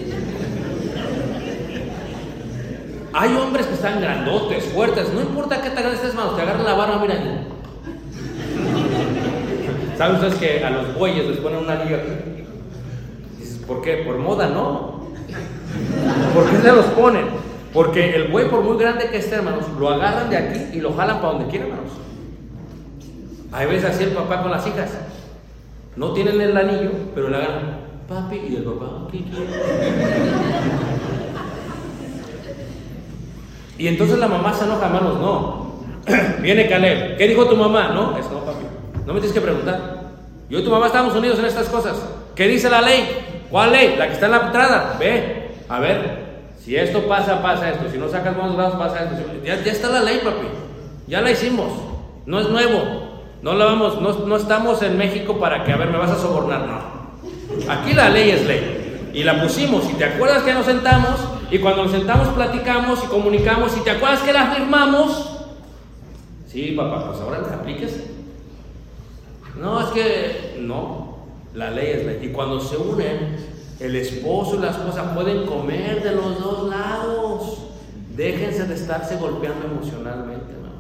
Hay hombres que están grandotes, fuertes, no importa qué tan grande estés, manos, te agarran la barba, mira ahí. ¿Saben ustedes que a los bueyes les ponen un anillo aquí? Dices, ¿por qué? Por moda, ¿no? ¿Por qué se los ponen? Porque el buey, por muy grande que esté, hermanos, lo agarran de aquí y lo jalan para donde quieran, hermanos. Hay veces así el papá con las hijas. No tienen el anillo, pero le agarran, papi, y el papá, ¿qué quiere? Y entonces la mamá se enoja, hermanos, no. Viene Caleb, ¿qué dijo tu mamá? No, es no, papi. No me tienes que preguntar. Yo y tu mamá estamos unidos en estas cosas. ¿Qué dice la ley? ¿Cuál ley? La que está en la entrada. Ve, a ver, si esto pasa, pasa esto. Si no sacas buenos grados, pasa esto. Ya está la ley, papi. Ya la hicimos. No es nuevo. No estamos en México para que, a ver, me vas a sobornar. No. Aquí la ley es ley. Y la pusimos. Y te acuerdas que nos sentamos. Y cuando nos sentamos platicamos y comunicamos. Y te acuerdas que la firmamos. Sí, papá, pues ahora te apliques. No, es que no, la ley es ley. Y cuando se unen, el esposo y la esposa pueden comer de los dos lados. Déjense de estarse golpeando emocionalmente, hermanos.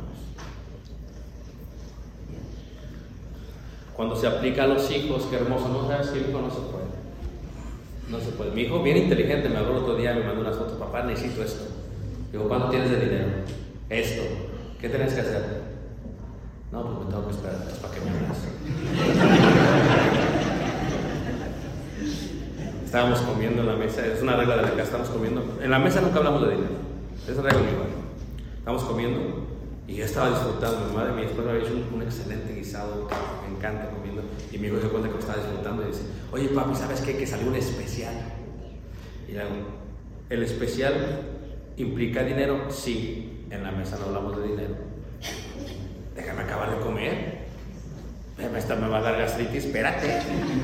Cuando se aplica a los hijos, qué hermoso, no sabes que el hijo no se puede. No se puede. Mi hijo, bien inteligente, me habló el otro día, me mandó unas fotos. Papá, necesito esto. Digo, ¿cuánto tienes de dinero? Esto. ¿Qué tenés que hacer? No, pues me tengo que esperar para que me hables. Estábamos comiendo en la mesa, es una regla de la casa, estamos comiendo. En la mesa nunca hablamos de dinero, es una regla igual. Estamos comiendo y yo estaba disfrutando. Mi madre y mi esposa había hecho un excelente guisado, me encanta comiendo. Y mi hijo se cuenta que lo estaba disfrutando y dice, oye papi, ¿sabes qué? Que salió un especial. Y le hago, ¿el especial implica dinero? Sí, en la mesa no hablamos de dinero. Déjame acabar de comer. Esta me va a dar gastritis. Espérate,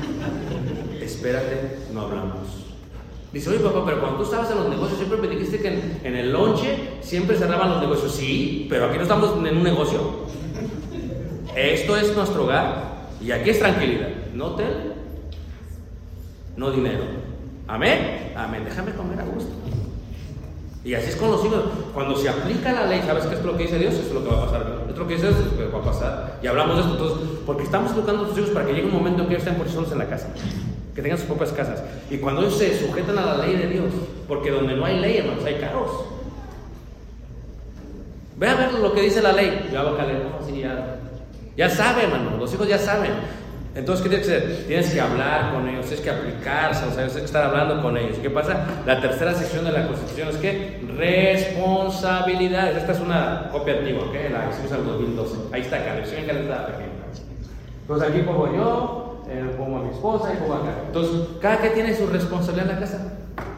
no hablamos. Dice, oye papá, pero cuando tú estabas en los negocios siempre me dijiste que en el lonche siempre cerraban los negocios. Sí, pero aquí no estamos en un negocio. Esto es nuestro hogar y aquí es tranquilidad. No hotel, no dinero. Amén, amén. Déjame comer a gusto. Y así es con los hijos. Cuando se aplica la ley, ¿sabes qué es lo que dice Dios? Eso es lo que va a pasar. Esto es lo que dice Dios, es lo que va a pasar. Y hablamos de esto entonces, porque estamos educando a nuestros hijos para que llegue un momento en que ellos estén por sí solos en la casa, que tengan sus propias casas. Y cuando ellos se sujetan a la ley de Dios, porque donde no hay ley, hermanos, hay caos. Ve a ver lo que dice la ley. Yo hago calor, así ya sabe, hermano, los hijos ya saben. Entonces, ¿qué tienes que hacer? Tienes que hablar con ellos, tienes que aplicarse, o sea, tienes que estar hablando con ellos. ¿Qué pasa? La tercera sección de la Constitución es ¿qué? Responsabilidades. Esta es una copia antigua, ¿ok? La hicimos en el 2012. Ahí está acá, la versión en calidad pequeña. Entonces aquí pongo yo, pongo a mi esposa y pongo acá. Entonces, cada que tiene su responsabilidad en la casa.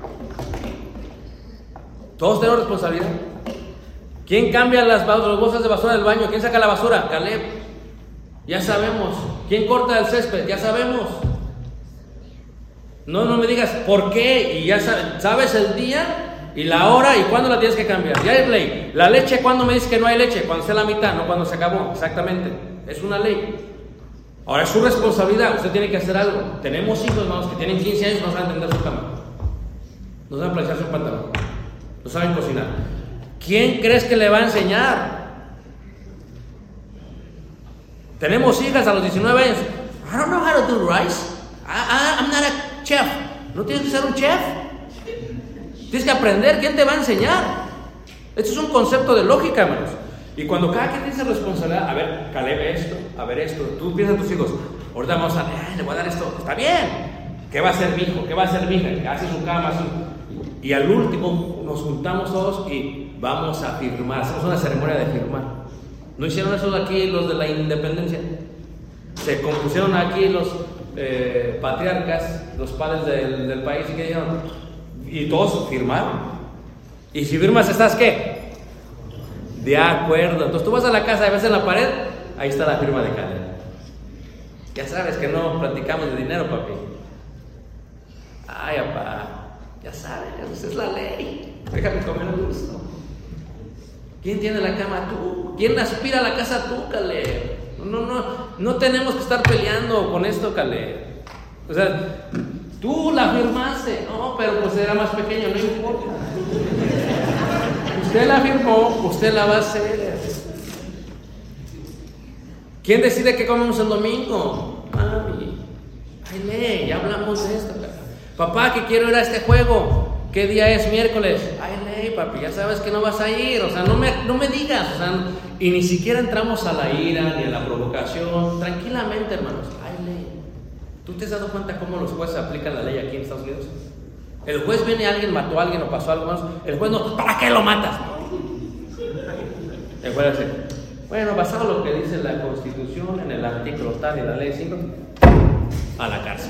Todos tenemos responsabilidad. ¿Quién cambia las bolsas de basura del baño? ¿Quién saca la basura? Caleb. Ya sabemos. ¿Quién corta el césped? Ya sabemos. No me digas por qué. Y ya sabes el día y la hora y cuándo la tienes que cambiar. Ya es ley. La leche, ¿cuándo me dices que no hay leche? Cuando esté a la mitad, no cuando se acabó. Exactamente. Es una ley. Ahora es su responsabilidad. Usted tiene que hacer algo. Tenemos hijos, hermanos, que tienen 15 años y no saben tender su cama. No saben planchar su pantalón. No saben cocinar. ¿Quién crees que le va a enseñar? Tenemos hijas a los 19 años. I don't know how to do rice. I'm not a chef. ¿No tienes que ser un chef? Tienes que aprender. ¿Quién te va a enseñar? Esto es un concepto de lógica, hermanos. Y cuando cada quien tiene esa responsabilidad, a ver, Caleb esto, a ver esto, tú piensas en tus hijos, ahorita vamos a, le voy a dar esto, está bien. ¿Qué va a hacer mi hijo? ¿Qué va a hacer mi hija? Hace su cama, y al último nos juntamos todos y vamos a firmar, hacemos una ceremonia de firmar. ¿No hicieron eso aquí los de la independencia? Se compusieron aquí los patriarcas, los padres del país, y ¿qué dijeron? Y todos firmaron. Y si firmas, ¿estás qué? De acuerdo. Entonces tú vas a la casa y ves en la pared, ahí está la firma de Caleb. Ya sabes que no platicamos de dinero, papi. Ay, papá, ya sabes, esa es la ley. Déjame comer a gusto. ¿Quién tiene la cama? Tú. ¿Quién aspira a la casa? Tú, Caleb. No tenemos que estar peleando con esto, Caleb. O sea, tú la firmaste. No, pero pues era más pequeño, no importa. Usted la firmó, usted la va a hacer. ¿Quién decide qué comemos el domingo? Mami. Ay, Ley, ya hablamos de esto. Papá, que quiero ir a este juego. ¿Qué día es? Miércoles. Ay, Ley, papi, ya sabes que no vas a ir. O sea, no me digas. O sea, y ni siquiera entramos a la ira ni a la provocación. Tranquilamente, hermanos. Ay, Ley. ¿Tú te has dado cuenta cómo los jueces aplican la ley aquí en Estados Unidos? El juez viene, alguien mató a alguien o pasó algo más. El juez no, ¿para qué lo matas? El juez dice, bueno, basado en lo que dice la Constitución, en el artículo tal y la ley 5, a la cárcel.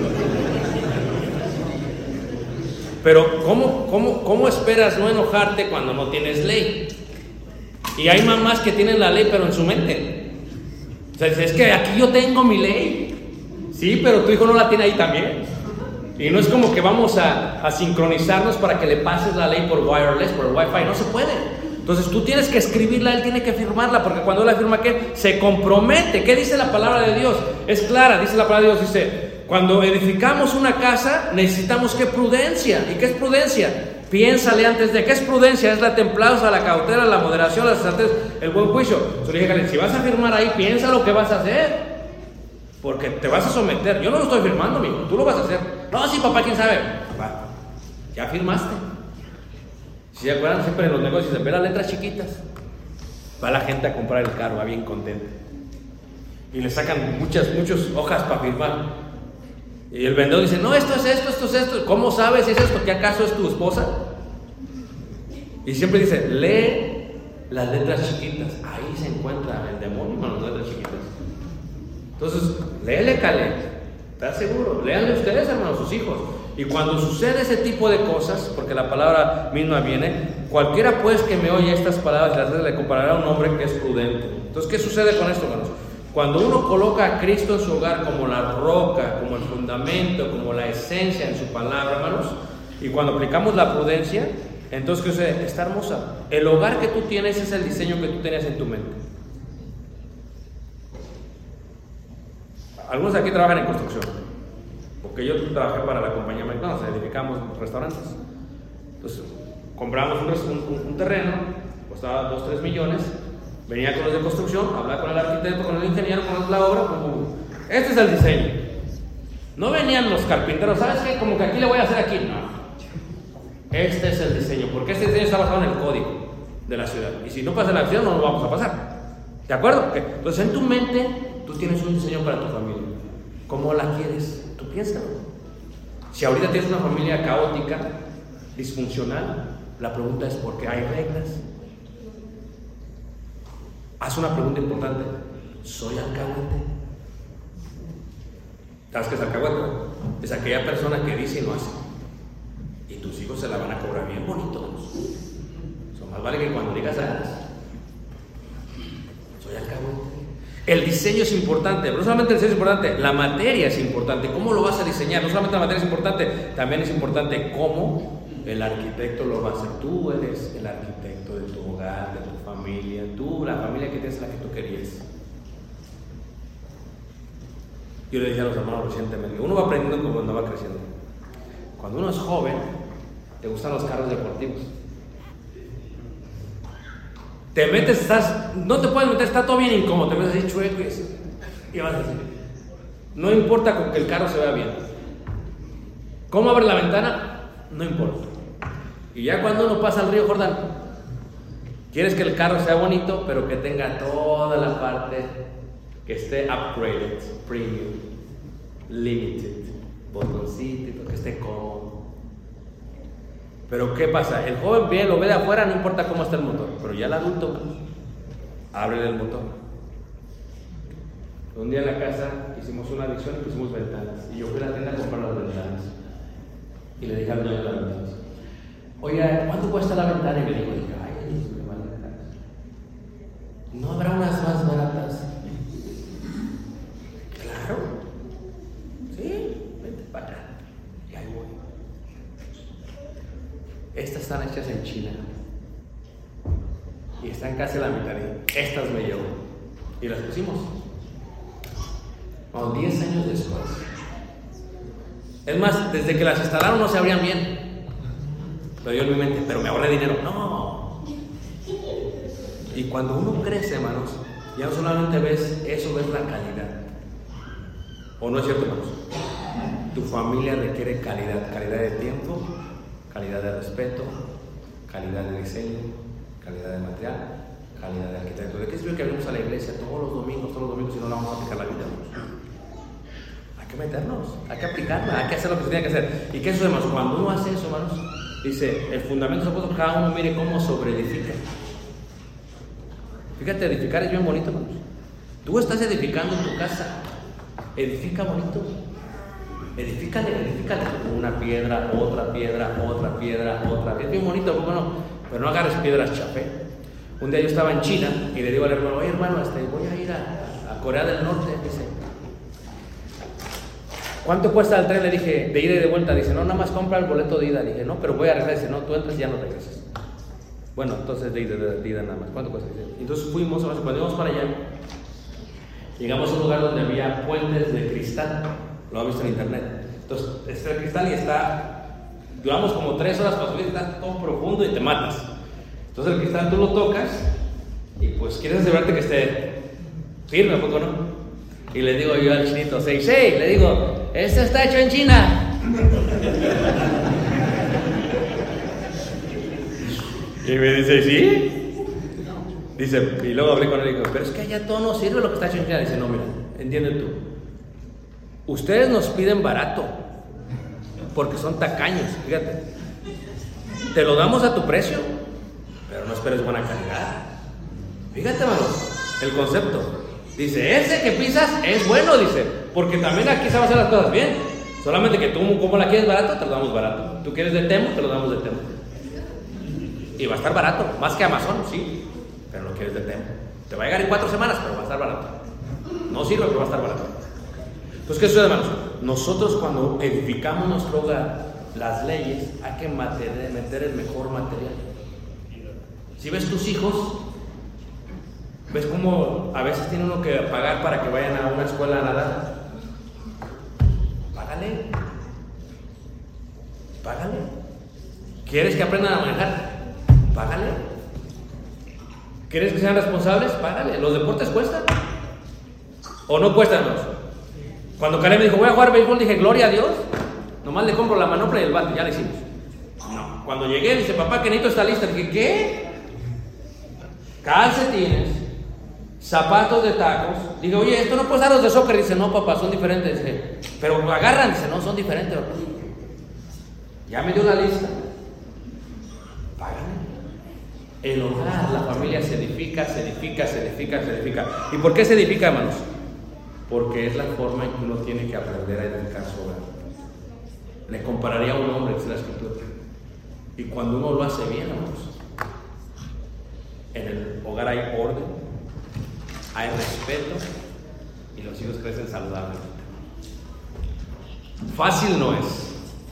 Pero ¿cómo esperas no enojarte cuando no tienes ley? Y hay mamás que tienen la ley pero en su mente. O sea, es que aquí yo tengo mi ley. Sí, pero tu hijo no la tiene ahí también. Y no es como que vamos a sincronizarnos para que le pases la ley por wireless, por el wifi. No se puede. Entonces tú tienes que escribirla, él tiene que firmarla, porque cuando él la firma, ¿qué? Se compromete. ¿Qué dice la palabra de Dios? Es clara, dice la palabra de Dios, dice... Cuando edificamos una casa, necesitamos ¿qué? Prudencia. ¿Y qué es prudencia? Piénsale antes de. ¿Qué es prudencia? Es la templanza, la cautela, la moderación, la sensatez, el buen juicio. Entonces le dije, si vas a firmar ahí, piensa lo que vas a hacer. Porque te vas a someter. Yo no lo estoy firmando, amigo. Tú lo vas a hacer. No, sí, papá, ¿quién sabe? Papá, ya firmaste. Si se acuerdan, siempre en los negocios se ven las letras chiquitas. Va la gente a comprar el carro, va bien contenta. Y le sacan muchas hojas para firmar. Y el vendedor dice, no, esto es esto. ¿Cómo sabes si es esto? ¿Que acaso es tu esposa? Y siempre dice, lee las letras chiquitas. Ahí se encuentra el demonio con las letras chiquitas. Entonces, léele, Caleb. ¿Estás seguro? Léanle ustedes, hermanos, sus hijos. Y cuando sucede ese tipo de cosas, porque la palabra misma viene, cualquiera pues que me oye estas palabras, le comparará a un hombre que es prudente. Entonces, ¿qué sucede con esto, hermanos? Cuando uno coloca a Cristo en su hogar como la roca, como el fundamento, como la esencia en su palabra, hermanos, y cuando aplicamos la prudencia, entonces, ¿qué sucede? Está hermosa. El hogar que tú tienes es el diseño que tú tenías en tu mente. Algunos de aquí trabajan en construcción, porque yo trabajé para la compañía McDonald's, edificamos restaurantes. Entonces, compramos un terreno, costaba 2-3 millones. Venía con los de construcción, hablaba con el arquitecto, con el ingeniero, con la obra. Este es el diseño. No venían los carpinteros, ¿sabes qué? Como que aquí le voy a hacer aquí. No. Este es el diseño, porque este diseño está basado en el código de la ciudad. Y si no pasa en la ciudad, no lo vamos a pasar. ¿De acuerdo? Entonces, en tu mente, tú tienes un diseño para tu familia. ¿Cómo la quieres? Tú piénsalo. Si ahorita tienes una familia caótica, disfuncional, la pregunta es ¿por qué hay reglas? Haz una pregunta importante. ¿Soy alcahuete? ¿Sabes qué es alcahuete? Es aquella persona que dice y no hace. Y tus hijos se la van a cobrar bien bonitos. Eso más vale que cuando digas hagas. Soy alcahuete. El diseño es importante, pero no solamente el diseño es importante, la materia es importante. ¿Cómo lo vas a diseñar? No solamente la materia es importante, también es importante cómo el arquitecto lo va a hacer. Tú eres el arquitecto de tu hogar, de tu familia. Tú, la familia que tienes, la que tú querías. Yo le dije a los hermanos recientemente, uno va aprendiendo como cuando va creciendo. Cuando uno es joven, te gustan los carros deportivos. Te metes, no te puedes meter, está todo bien incómodo, te metes así chueco y vas a decir, no importa con que el carro se vea bien. ¿Cómo abre la ventana? No importa. Y ya cuando uno pasa al río Jordán, quieres que el carro sea bonito, pero que tenga toda la parte que esté upgraded, premium, limited, botoncito, que esté cómodo. Pero ¿qué pasa? El joven bien lo ve de afuera, no importa cómo está el motor, pero ya el adulto abre el motor. Un día en la casa hicimos una adición y pusimos ventanas, y yo fui a la tienda a comprar las ventanas y le dije al dueño de las ventanas, oiga, ¿cuánto cuesta la ventana? Y me dijo, ay, qué mal ventanas. ¿No habrá unas más baratas? Claro. en China. Y están casi a la mitad. Y estas me llevo. Y las pusimos. Bueno, 10 años después. Es más, desde que las instalaron no se abrían bien. Pero yo en mi mente, pero me ahorré dinero. No. Y cuando uno crece, hermanos, ya no solamente ves eso, ves la calidad. ¿O no es cierto, hermanos? Tu familia requiere calidad. Calidad de tiempo, calidad de respeto, calidad de diseño, calidad de material, calidad de arquitectura. ¿De qué sirve que venimos a la iglesia todos los domingos si no la vamos a aplicar la vida, hermanos? Hay que meternos, hay que aplicarla, hay que hacer lo que se tiene que hacer. ¿Y qué es eso, hermanos? Cuando uno hace eso, hermanos, dice, el fundamento se puede, cada uno mire cómo sobreedifica. Fíjate, edificar es bien bonito, hermanos. Tú estás edificando en tu casa, edifica bonito. Edifícale. Una piedra, otra piedra, otra piedra, otra. Es bien bonito, bueno, pero no agarres piedras chafé. Un día yo estaba en China y le digo al hermano, oye hermano, voy a ir a Corea del Norte. Dice, ¿cuánto cuesta el tren? Le dije, de ida y de vuelta. Dice, no, nada más compra el boleto de ida. Dije, no, pero voy a regresar. Dice, no, tú entras y ya no regresas. Bueno, entonces de ida nada más. ¿Cuánto cuesta? Dice, entonces fuimos, cuando íbamos para allá, llegamos a un lugar donde había puentes de cristal. Lo ha visto en internet. Entonces, está el cristal y duramos como 3 horas para subir, está todo profundo y te matas. Entonces el cristal tú lo tocas y pues quieres asegurarte que esté firme, ¿a poco no? Y le digo yo al chinito, Sei, le digo, esto está hecho en China. Y me dice, ¿sí? Dice, y luego hablé con él y digo, pero es que allá todo no sirve lo que está hecho en China. Dice, no, mira, entiende tú. Ustedes nos piden barato porque son tacaños, fíjate. Te lo damos a tu precio, pero no esperes buena calidad. Fíjate, hermanos, el concepto. Dice, ese que pisas es bueno, dice, porque también aquí se van a hacer las cosas bien. Solamente que tú, como la quieres barato, te lo damos barato. Tú quieres de Temu, te lo damos de Temu. Y va a estar barato, más que Amazon, sí, pero lo quieres de Temu. Te va a llegar en 4 semanas, pero va a estar barato. No sirve, pero va a estar barato. Entonces, ¿qué sucede, hermanos? Nosotros cuando edificamos nuestro hogar, las leyes, hay que meter el mejor material. Si ves tus hijos, ves cómo a veces tiene uno que pagar para que vayan a una escuela a nadar. Págale. ¿Quieres que aprendan a manejar? Págale. ¿Quieres que sean responsables? Págale. ¿Los deportes cuestan? ¿O no cuestan, hermanos? Cuando Caleb me dijo, voy a jugar béisbol, dije, gloria a Dios. Nomás le compro la manopla y el bate, ya le hicimos. No. Cuando llegué, dice, papá, que Kenito está lista. Dije, ¿qué? Calcetines, zapatos de tacos. Dije, oye, esto no puedes dar los de soccer. Dice, no, papá, son diferentes. Dice, pero lo agarran. Dice, no, son diferentes, papá. Ya me dio la lista. Págame. El hogar, la familia se edifica. ¿Y por qué se edifica, hermanos? Porque es la forma en que uno tiene que aprender a edificar su hogar. Le compararía a un hombre, dice la Escritura. Y cuando uno lo hace bien, hermanos, en el hogar hay orden, hay respeto y los hijos crecen saludablemente. Fácil no es.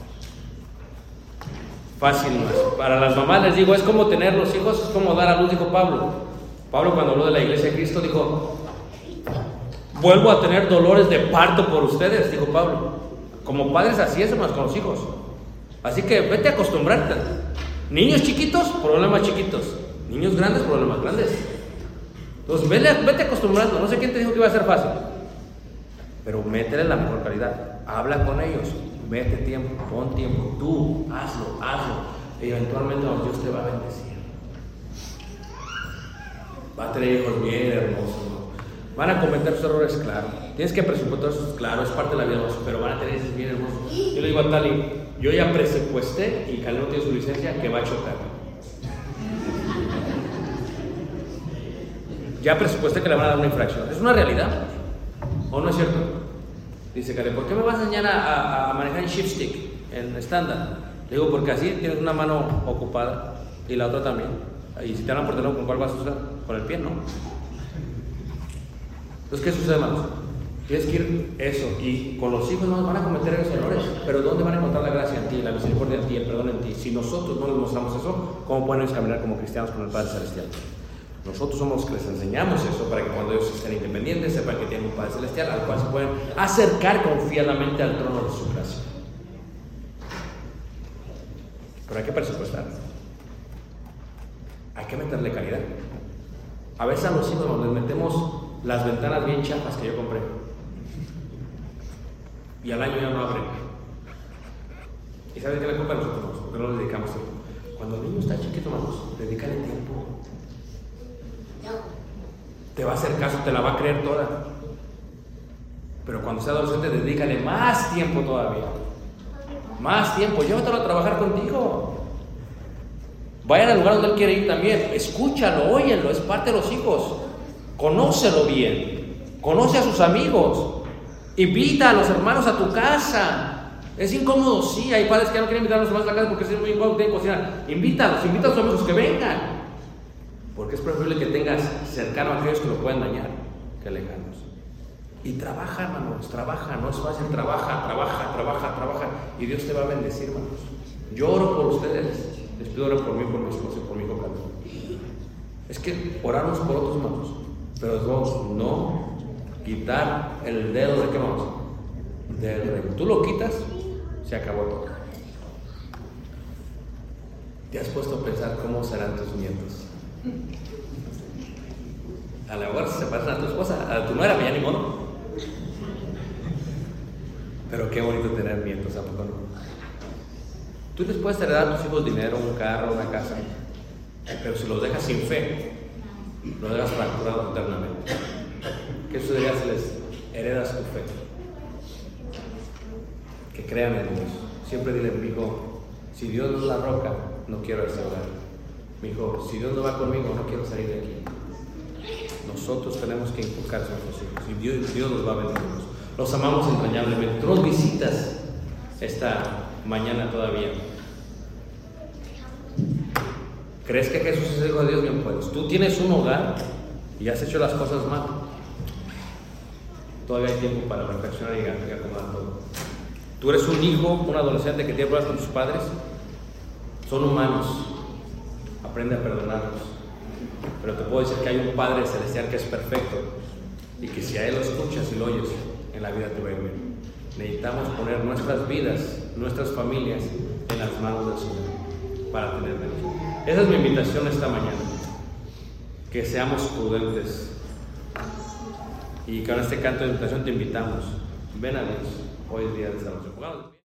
Para las mamás les digo, es como tener los hijos, es como dar a luz, dijo Pablo. Pablo, cuando habló de la iglesia de Cristo, dijo, vuelvo a tener dolores de parto por ustedes, dijo Pablo. Como padres así es, hermanos, con los hijos. Así que vete a acostumbrarte. Niños chiquitos, problemas chiquitos. Niños grandes, problemas grandes. Entonces vete acostumbrando. No sé quién te dijo que iba a ser fácil, pero métele la mejor calidad. Habla con ellos, mete tiempo, pon tiempo. Tú, hazlo. Y eventualmente Dios te va a bendecir. Va a tener hijos bien hermosos, ¿no? Van a cometer sus errores, claro. Tienes que presupuestar eso, claro, es parte de la vida, pero van a tener hijos bien hermosos. Yo le digo a Tali, yo ya presupuesté y Caleb tiene su licencia que va a chocar. Ya presupuesté que le van a dar una infracción. Es una realidad, ¿o no es cierto? Dice Caleb, ¿por qué me vas a enseñar a manejar en shift stick, en estándar? Le digo, porque así tienes una mano ocupada y la otra también. Y si te hablan por teléfono, ¿con cuál vas a usar? Con el pie, ¿no? Entonces, ¿qué sucede, hermanos? Tienes que ir eso. Y con los hijos no van a cometer esos errores. Pero ¿dónde van a encontrar la gracia en ti, la misericordia en ti, el perdón en ti? Si nosotros no les mostramos eso, ¿cómo pueden ellos caminar como cristianos con el Padre Celestial? Nosotros somos los que les enseñamos eso para que cuando ellos estén independientes sepan que tienen un Padre Celestial al cual se pueden acercar confiadamente al trono de su gracia. Pero hay que presupuestar. Hay que meterle calidad. A veces a los hijos nos les metemos las ventanas bien chapas que yo compré. Y al año ya no abren. ¿Y sabes qué le culpa a nosotros? Porque no le dedicamos tiempo. Cuando el niño está chiquito, hermanos, dedícale tiempo. Te va a hacer caso, te la va a creer toda. Pero cuando sea adolescente, dedícale más tiempo todavía. Más tiempo, llévatelo a trabajar contigo. Vayan al lugar donde él quiere ir también. Escúchalo, óyelo, es parte de los hijos. Conócelo bien. Conoce a sus amigos. Invita a los hermanos a tu casa. Es incómodo, sí. Hay padres que ya no quieren invitar a los hermanos a la casa porque es muy incómodo, tienen que cocinar. Invítalos, invita a sus amigos que vengan. Porque es preferible que tengas cercano a aquellos que lo pueden dañar que lejanos. Y trabaja, hermanos, trabaja. No es fácil, trabaja. Y Dios te va a bendecir, hermanos. Yo oro por ustedes. Les pido orar por mí, por mi esposo y por mi hijo Carlos. Es que oramos por otros, hermanos. Pero dos, no quitar el dedo de qué, vamos, del rey. Tú lo quitas, se acabó todo. ¿Te has puesto a pensar cómo serán tus nietos? A lo mejor se parecen a tu esposa, a tu nuera, ya ni modo. Pero qué bonito tener nietos, ¿a poco no? Tú les puedes heredar a tus hijos dinero, un carro, una casa, pero si los dejas sin fe, los dejas fracturados eternamente. ¿Qué sucedería si les heredas tu fe? Que crean en Dios. Siempre dile, mi hijo, si Dios no es la roca, no quiero asegurar. Mi hijo, si Dios no va conmigo, no quiero salir de aquí. Nosotros tenemos que inculcar a nuestros hijos y Dios nos va a bendecir. Los amamos entrañablemente. Tú nos visitas esta mañana todavía. ¿Crees que Jesús es el Hijo de Dios? Bien puedes. Tú tienes un hogar y has hecho las cosas mal. Todavía hay tiempo para reflexionar y acomodar todo. Tú eres un hijo, un adolescente que tiene problemas con tus padres. Son humanos. Aprende a perdonarlos. Pero te puedo decir que hay un Padre Celestial que es perfecto y que si a Él lo escuchas y lo oyes, en la vida te va a ir bien. Necesitamos poner nuestras vidas, nuestras familias en las manos del Señor para tener bendición. Esa es mi invitación esta mañana. Que seamos prudentes. Y con este canto de invitación te invitamos. Ven a Dios. Hoy es día de salvación.